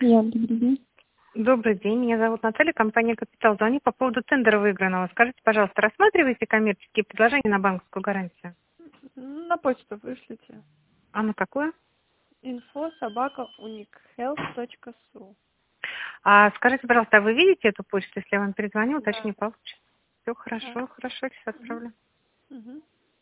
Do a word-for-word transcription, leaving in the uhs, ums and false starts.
Я, добрый день. Добрый день, меня зовут Наталья, компания «Капитал». Звоню по поводу тендера выигранного. Скажите, пожалуйста, рассматриваете коммерческие предложения на банковскую гарантию? На почту вышлите. А на какую? Инфо собака уникхелп точка су. А скажите, пожалуйста, а вы видите эту почту? Если я вам перезвоню, Да. уточню, получится. Все Да. хорошо, хорошо, сейчас Угу. отправлю. Угу.